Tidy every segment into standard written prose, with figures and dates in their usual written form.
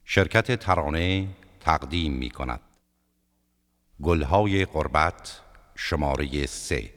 شرکت ترانه تقدیم می کند گلهای غربت شماره 3.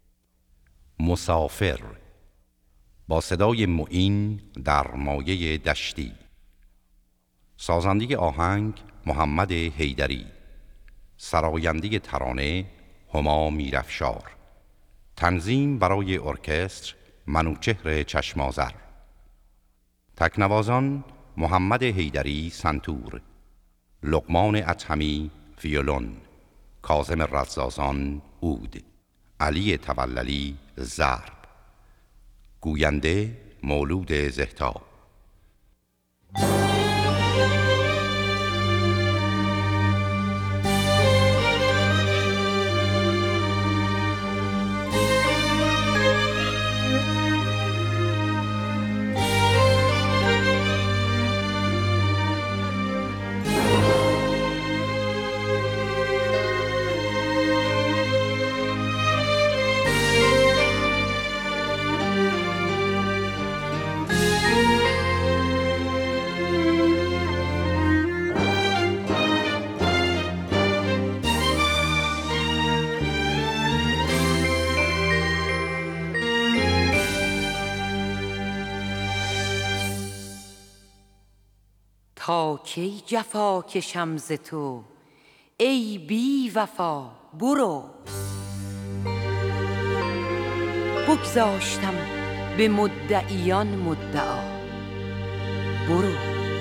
مسافر با صدای معین در مایه دشتی. سازنده آهنگ محمد حیدری. سراینده ترانه هما میرافشار. تنظیم برای ارکستر منوچهر چشمازر. تکنوازان محمد حیدری سنتور، لقمان اطهمی ویولون، کاظم رزازان عود، علی توللی ضرب، گوینده مولود زهتا. تا کی جفا کشم ز تو ای بی وفا؟ برو. بگذاشتم به مدعیان مدعا. برو.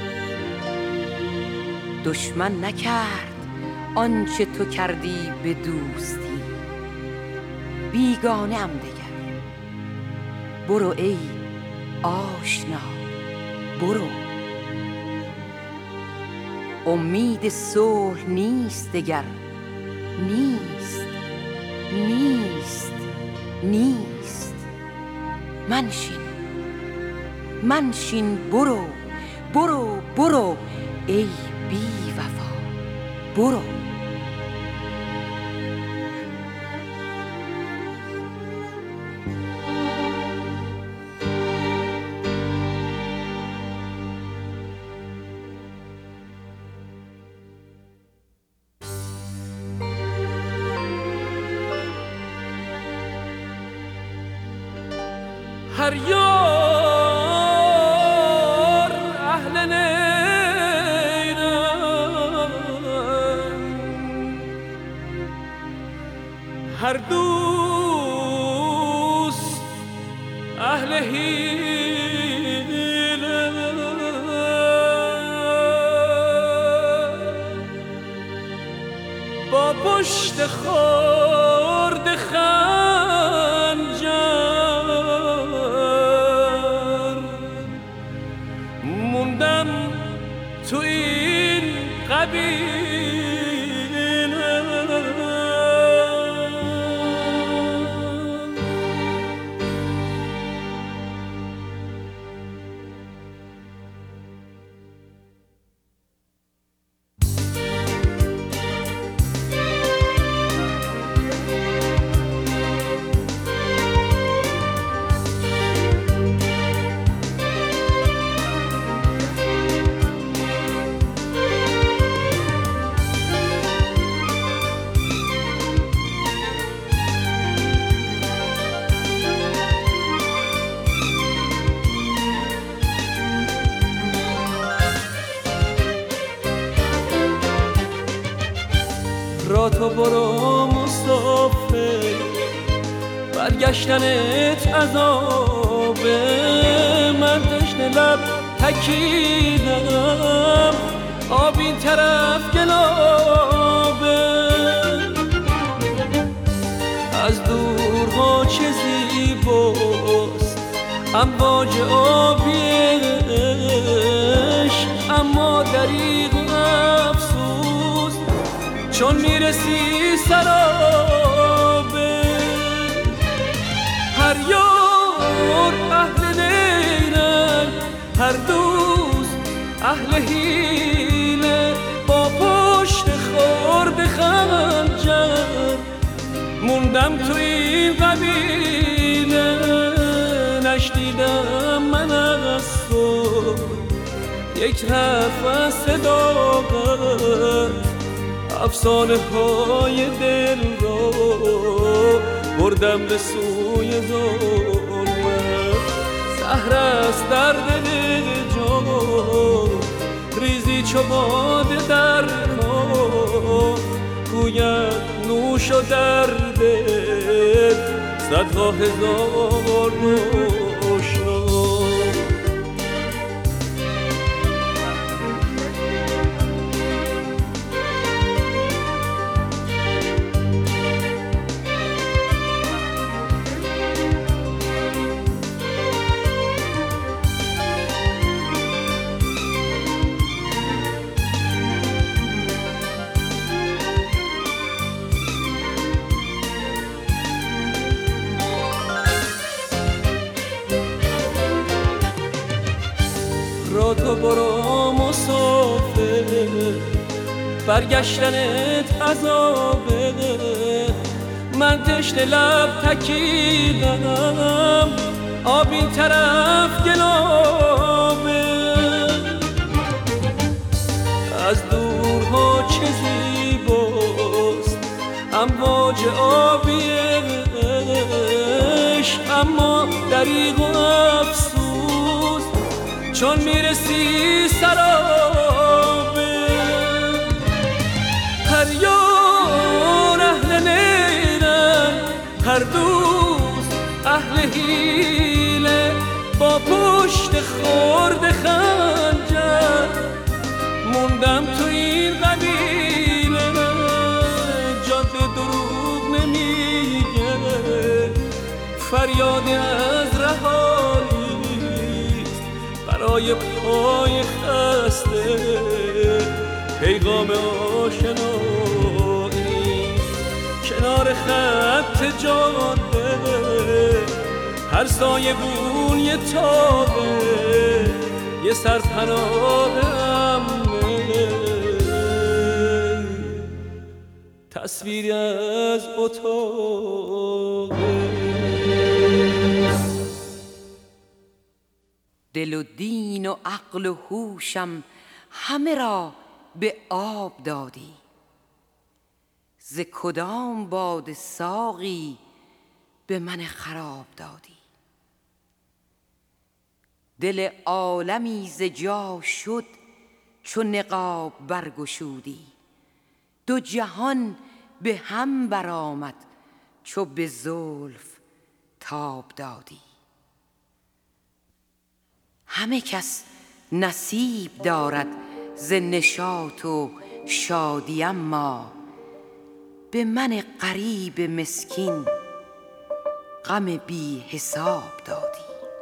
دشمن نکرد آنچه تو کردی به دوستی، بیگانه ام دگر. برو ای آشنا، برو. امید صلح نیست دگر، نیست نیست نیست. منشین برو برو برو ای بی وفا. برو. هر یار اهل نیرم، هر دوست اهل حیله. با پشت خورد تو این قبیله. را تو برو مسافر، برگشتنت عذابه. من تشنه لب تکیدم، آب این طرف گلابه. از دورها چه زیباست امواج آبیش، اما دریغ و افسوس چون میرسی سرابه. هر یار اهل نیرن، هر دوست اهل حیله. با پشت خورد خنجر موندم تو این قبیله. نشنیدم من از تو یک نفس صداقت افسانه های دل را بردم به سوی ظلمت. زهر است در دل جان ریزی چو باده در کام، گوید نوش و در دل صدها هزار نوشنا. تو برو مسافر، برگشتنت عذابه. من تشنه لب تکیدم، آب این طرف گلابه. از دورها چه زیباست امواج آبی عشق، اما دریغ و افسوس چون میرسی سرابه. هر یار اهل نیرن، هر دوست اهل حیله، با پشت خورد خنجر موندم تو این قبیله. جاده دروغ نمیگه، فریاد از رهایی برای پای خسته، پیغام آشنایی کنار خط جاده. هر سایه بون یه تابه، یه سرپناه امنه، تصویری از اتاقه. دل و دین و عقل و هوشم همه را به آب دادی، ز کدام باد ساقی به من خراب دادی. دل عالمی ز جا شد چو نقاب برگشودی، دو جهان به هم برآمد چو به زلف تاب دادی. همه کس نصیب دارد ز نشاط و شادی، اما به من غریب مسکین غم بی حساب دادی.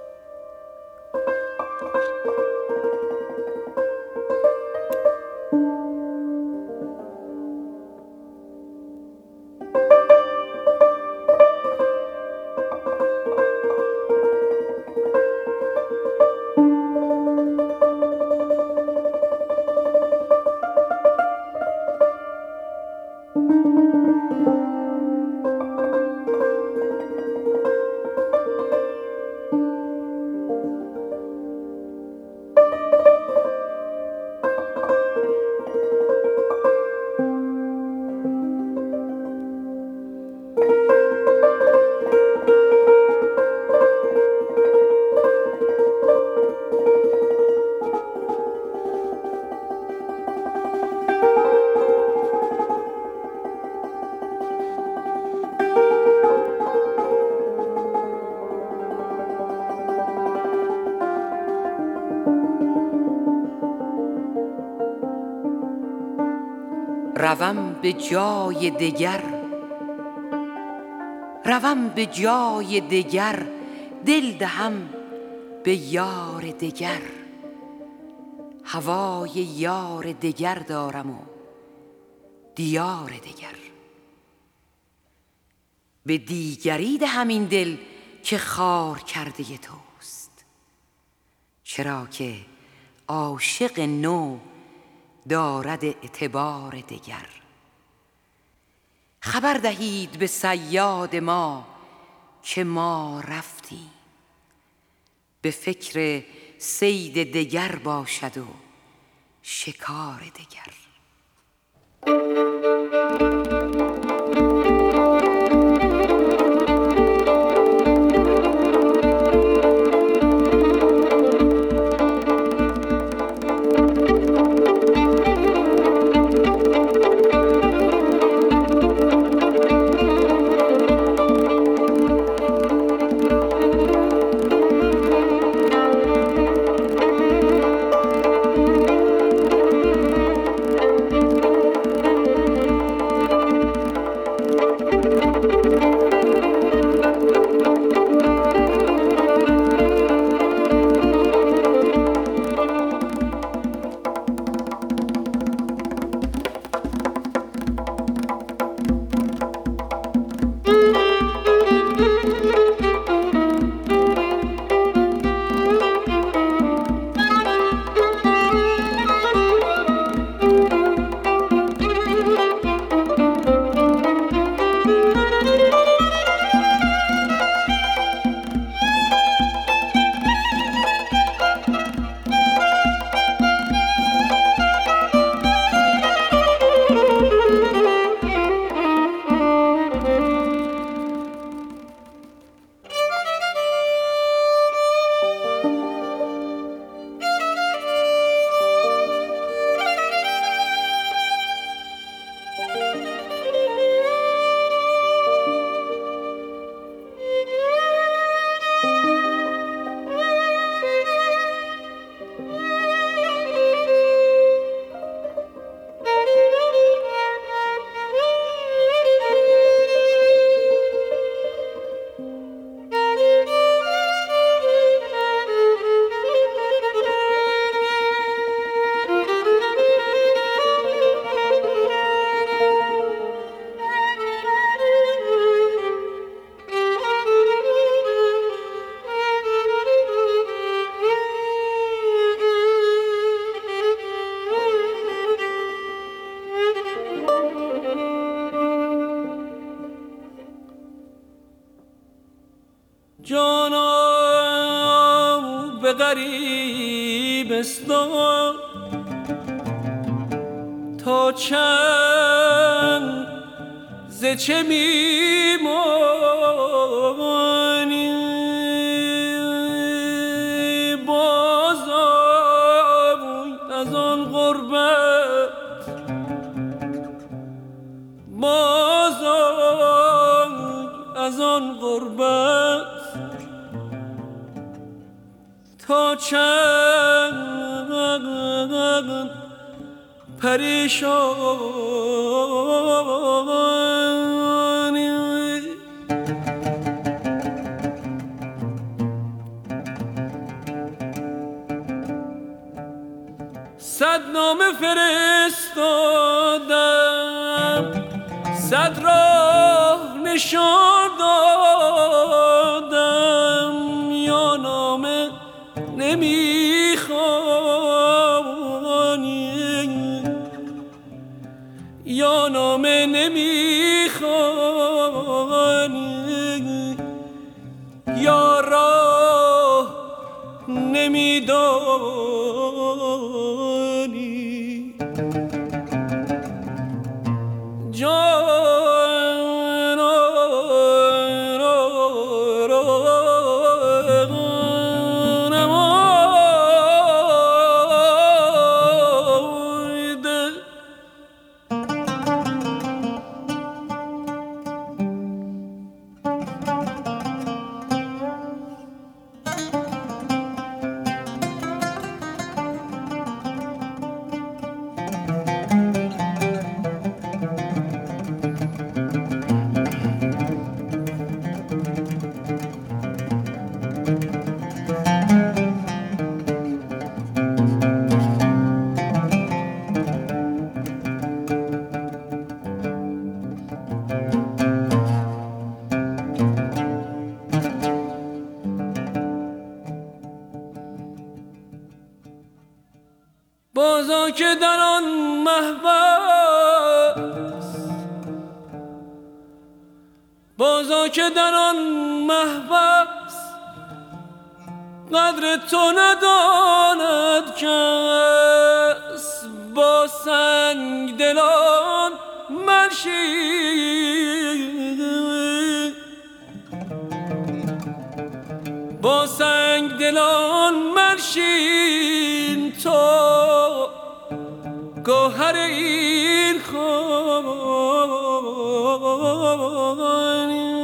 روم به جای دگر، روم به جای دگر، دل دهم به یار دگر. هوای یار دگر دارم و دیار دگر. به دیگری دهم این دل که خار کرده توست، چرا که عاشق نو دارد اعتبار دگر. خبر دهید به صیاد ما که ما رفتیم، به فکر صید دگر باشد و شکار دگر. جانم به غریبستان تا چند ز چه میمانی بازم از آن غربت بازم از آن غربت تا چند پریشانی صد نامه فرستادم صد راه نشان دادم یا نامه نمیخوانی یا نامه نمیخوانی یا راه نمیدانی بازا که در آن محبس بازا که در آن محبس قدر تو نداند کس با سنگ دلان منشین، با سنگ دلان منشین تو گوهر این خانه.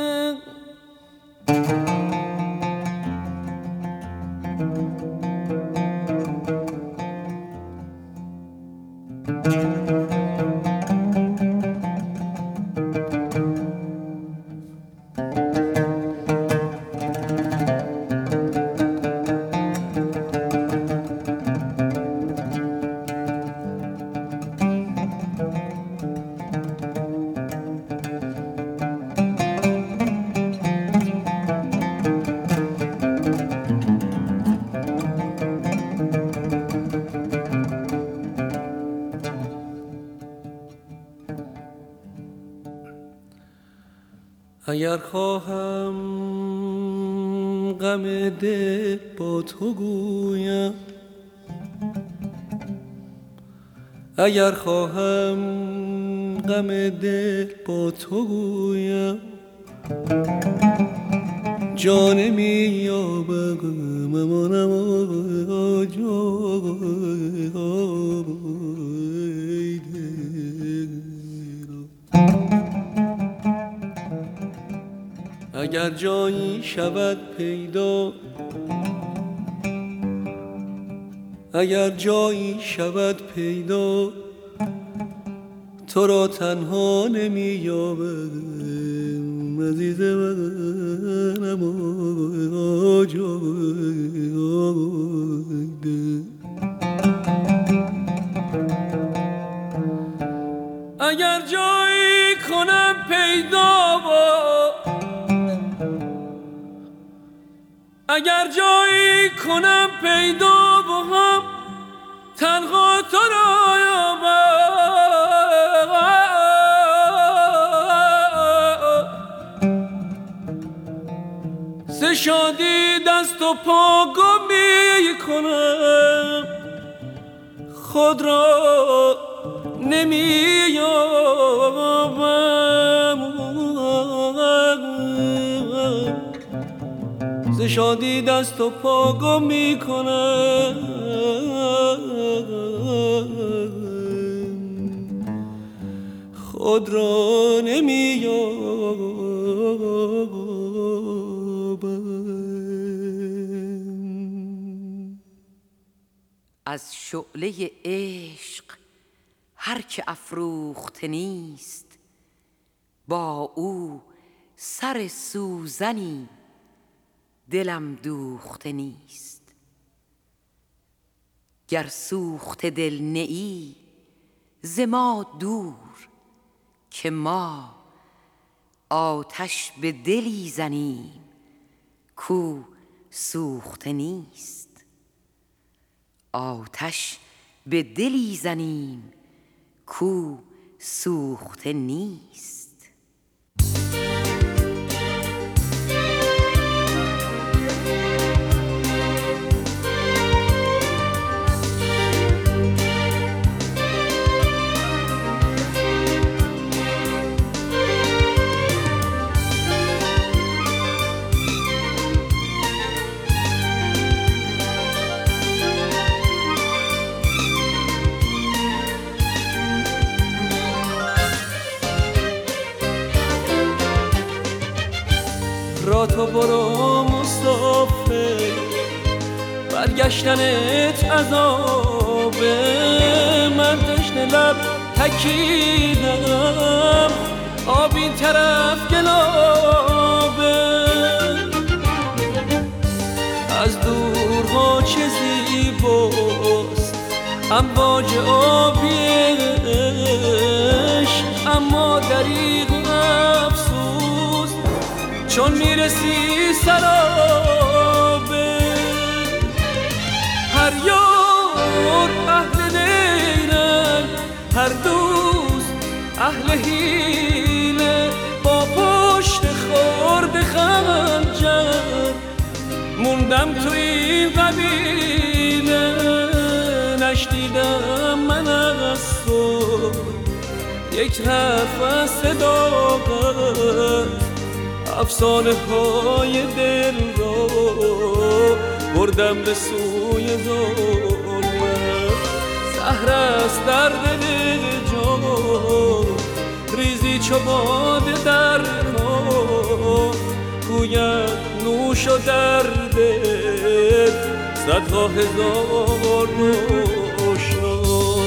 اگر خواهم غم دل با تو گویم، اگر خواهم غم دل با تو گویم، جان می یابم امانم اگر جایی شود پیدا، اگر جایی شود پیدا، تو را تنها نمی یابم عزیز منم اگر جایی کنم پیدا، اگر جایی کنم پیدا با هم تنها تو را یابم، ز شادی دست و پا گم می کنم، خود را نمی یابم، ز شادی دست و پا گم می کنم، خود را نمی یابم. از شعله عشق هر که افروخته نیست، با او سر سوزنی دلم دوخته نیست. گر سوخته دل نه ای ز ما دور، که ما آتش به دلی زنیم کو سوخته نیست. آتش به دلی زنیم کو سوخته نیست. را تو برو مسافر، برگشتنت عذابه، من تشنه لب تکیدم، آب این طرف گلابه. از دورها چه زیباست امواج آبیش، اما دریغ افسوس چون میرسی سرابه. هر یار اهل دیرن، هر دوست اهل حیله، با پشت خورد خنجر موندم تو این قبیله. نشنیدم من یک نفس صداقت افسانه های دل را بردم به سوی ظلمت. سحر است در دل جان ریزی چو باده در کار، گوید نوش و در دل صدها هزار روشنا.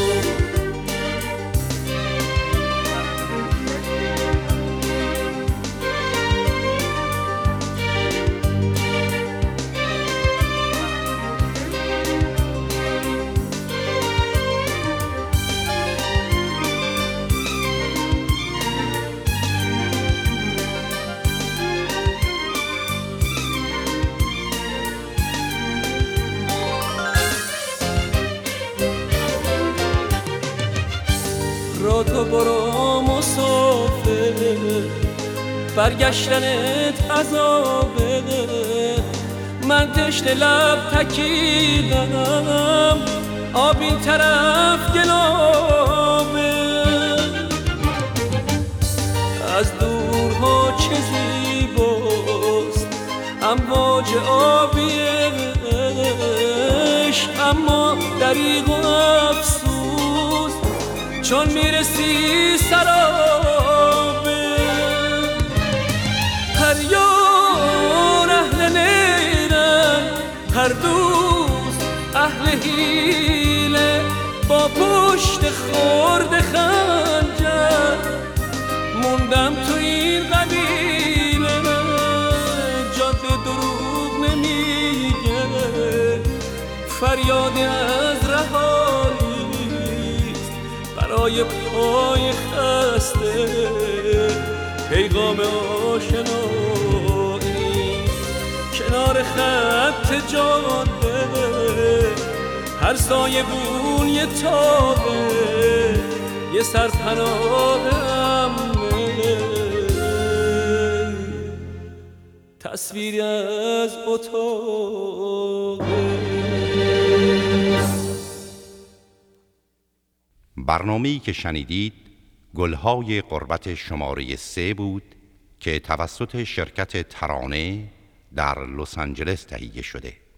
را تو برو مسافر، برگشتنت عذابه. من تشنه لب تکیدم، آب این طرف گلابه. از دورها چه زیباست امواج آبی عشق، اما دریغ و افسوس چون میرسی سرابه. هر یار اهل نیرن، هر دوست اهل حیله، با پشت خورد خنجر موندم تو این قبیله. جاده دروغ نمیگه، فریاد از رهایی برای پای خسته، پیغام آشنایی کنار خط جاده. هر سایه بون یه تابه، یه سرپناه امنه، تصویری از اتاقه. برنامه‌ای که شنیدید گلهای غربت شماره 3 بود که توسط شرکت ترانه در لس آنجلس تهیه شده.